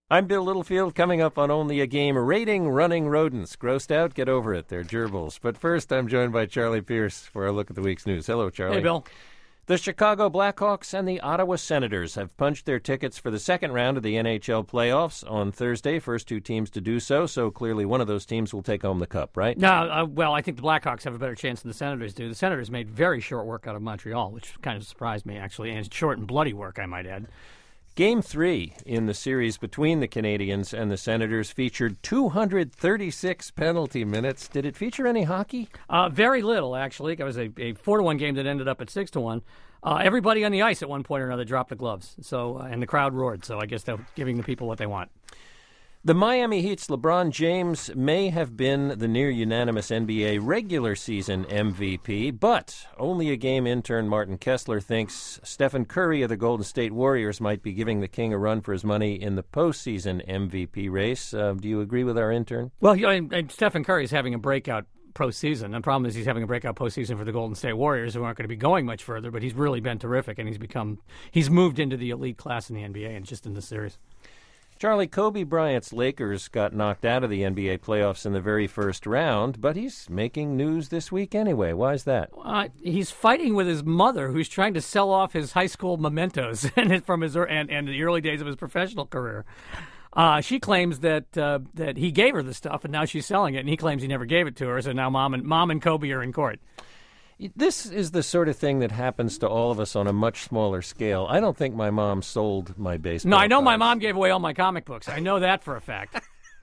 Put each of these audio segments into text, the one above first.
I'm Bill Littlefield, coming up on Only a Game, rating running rodents. Grossed out? Get over it. They're gerbils. But first, I'm joined by Charlie Pierce for a look at the week's news. Hello, Charlie. Hey, Bill. The Chicago Blackhawks and the Ottawa Senators have punched their tickets for the second round of the NHL playoffs on Thursday. First two teams to do so clearly one of those teams will take home the cup, right? No, well, I think the Blackhawks have a better chance than the Senators do. The Senators made very short work out of Montreal, which kind of surprised me, actually, and short and bloody work, I might add. Game 3 in the series between the Canadiens and the Senators featured 236 penalty minutes. Did it feature any hockey? Very little, actually. It was a 4-1 game that ended up at 6-1. Everybody on the ice at one point or another dropped the gloves, and the crowd roared. So I guess they're giving the people what they want. The Miami Heat's LeBron James may have been the near-unanimous NBA regular season MVP, but only a game intern Martin Kessler thinks Stephen Curry of the Golden State Warriors might be giving the King a run for his money in the postseason MVP race. Do you agree with our intern? Well, and Stephen Curry is having a breakout postseason. The problem is he's having a breakout postseason for the Golden State Warriors, who aren't going to be going much further, but he's really been terrific, and he's moved into the elite class in the NBA and just in this series. Charlie, Kobe Bryant's Lakers got knocked out of the NBA playoffs in the very first round, but he's making news this week anyway. Why is that? He's fighting with his mother, who's trying to sell off his high school mementos and the early days of his professional career. She claims that he gave her the stuff, and now she's selling it, and he claims he never gave it to her, so now Mom and Kobe are in court. This is the sort of thing that happens to all of us on a much smaller scale. I don't think my mom sold my baseball. No, I know cards. My mom gave away all my comic books. I know that for a fact.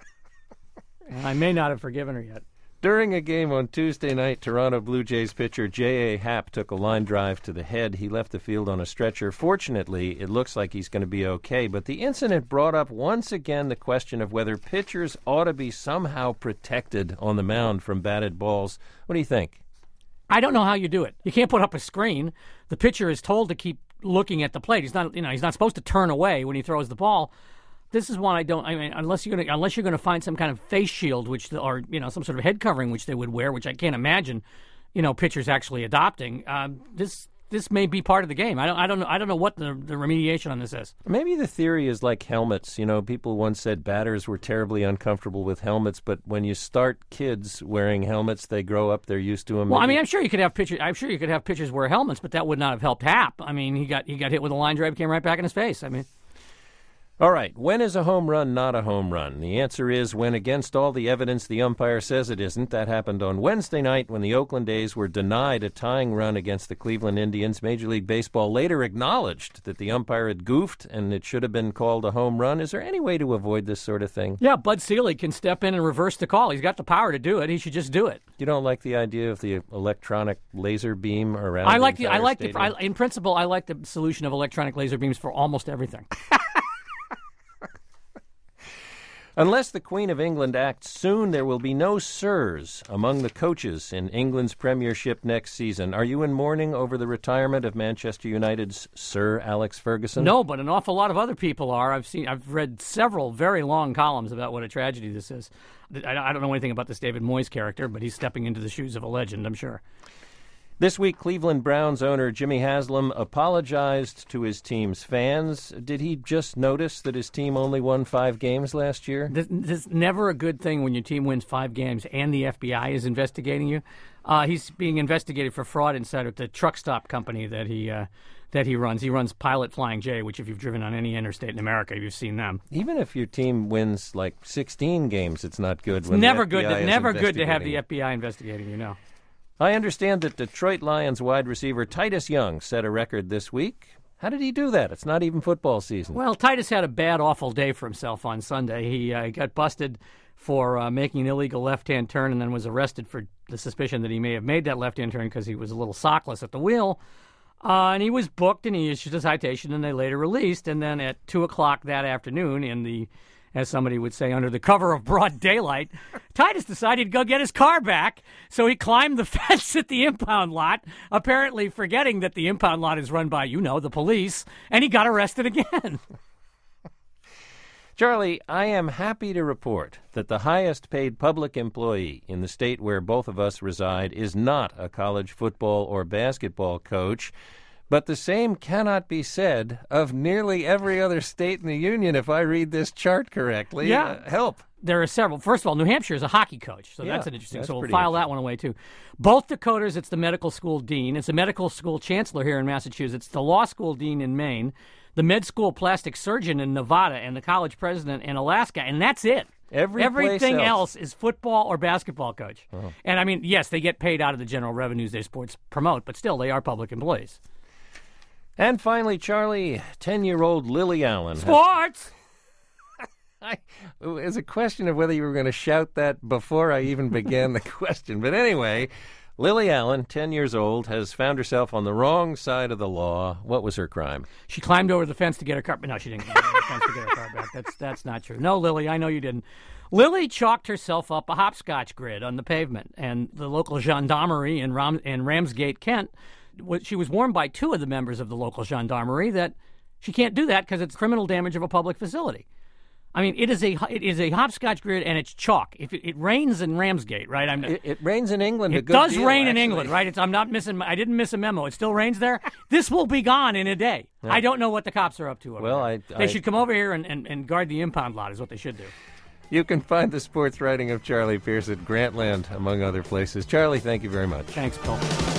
And I may not have forgiven her yet. During a game on Tuesday night, Toronto Blue Jays pitcher J.A. Happ took a line drive to the head. He left the field on a stretcher. Fortunately, it looks like he's going to be okay. But the incident brought up once again the question of whether pitchers ought to be somehow protected on the mound from batted balls. What do you think? I don't know how you do it. You can't put up a screen. The pitcher is told to keep looking at the plate. He's not supposed to turn away when he throws the ball. This is one unless you're going to find some kind of face shield, or some sort of head covering which they would wear, which I can't imagine, pitchers actually adopting. This may be part of the game. I don't know what the remediation on this is. Maybe the theory is like helmets. People once said batters were terribly uncomfortable with helmets, but when you start kids wearing helmets, they grow up, they're used to them. Well, I'm sure you could have pitchers wear helmets, but that would not have helped Happ. He got hit with a line drive, came right back in his face. All right, when is a home run not a home run? The answer is when, against all the evidence, the umpire says it isn't. That happened on Wednesday night when the Oakland A's were denied a tying run against the Cleveland Indians. Major League Baseball later acknowledged that the umpire had goofed and it should have been called a home run. Is there any way to avoid this sort of thing? Yeah, Bud Selig can step in and reverse the call. He's got the power to do it. He should just do it. You don't like the idea of the electronic laser beam around in principle, I like the solution of electronic laser beams for almost everything. Unless the Queen of England acts soon, there will be no sirs among the coaches in England's Premiership next season. Are you in mourning over the retirement of Manchester United's Sir Alex Ferguson? No, but an awful lot of other people are. I've read several very long columns about what a tragedy this is. I don't know anything about this David Moyes character, but he's stepping into the shoes of a legend, I'm sure. This week, Cleveland Browns owner Jimmy Haslam apologized to his team's fans. Did he just notice that his team only won 5 games last year? This is never a good thing when your team wins 5 games and the FBI is investigating you. He's being investigated for fraud inside of the truck stop company that he runs. He runs Pilot Flying J, which if you've driven on any interstate in America, you've seen them. Even if your team wins like 16 games, it's not good. It's never good to have the FBI investigating you, no. I understand that Detroit Lions wide receiver Titus Young set a record this week. How did he do that? It's not even football season. Well, Titus had a bad, awful day for himself on Sunday. He got busted for making an illegal left-hand turn and then was arrested for the suspicion that he may have made that left-hand turn because he was a little sockless at the wheel. And he was booked and he issued a citation and they later released. And then at 2 o'clock that afternoon as somebody would say, under the cover of broad daylight, Titus decided to go get his car back. So he climbed the fence at the impound lot, apparently forgetting that the impound lot is run by, the police, and he got arrested again. Charlie, I am happy to report that the highest paid public employee in the state where both of us reside is not a college football or basketball coach, But the same cannot be said of nearly every other state in the union, if I read this chart correctly. Yeah. Help. There are several. First of all, New Hampshire is a hockey coach, so that's an interesting. That's So we'll pretty file that one away, too. Both Dakotas, it's the medical school dean. It's the medical school chancellor here in Massachusetts, the law school dean in Maine, the med school plastic surgeon in Nevada, and the college president in Alaska, and that's it. Everything else is football or basketball coach. Oh. And, I mean, yes, they get paid out of the general revenues their sports promote, but still, they are public employees. And finally, Charlie, 10-year-old Lily Allen. Sports! It's a question of whether you were going to shout that before I even began the question. But anyway, Lily Allen, 10 years old, has found herself on the wrong side of the law. What was her crime? She climbed over the fence to get her car. No, she didn't climb over the fence to get her car back. That's not true. No, Lily, I know you didn't. Lily chalked herself up a hopscotch grid on the pavement, and the local gendarmerie in Ramsgate, Kent, she was warned by two of the members of the local gendarmerie that she can't do that because it's criminal damage of a public facility. I mean, it is a hopscotch grid, and it's chalk. If it rains in Ramsgate, right? It rains in England. It does rain in England, right? I didn't miss a memo. It still rains there. This will be gone in a day. Yeah. I don't know what the cops are up to. They should come over here and guard the impound lot. Is what they should do. You can find the sports writing of Charlie Pierce at Grantland, among other places. Charlie, thank you very much. Thanks, Bill.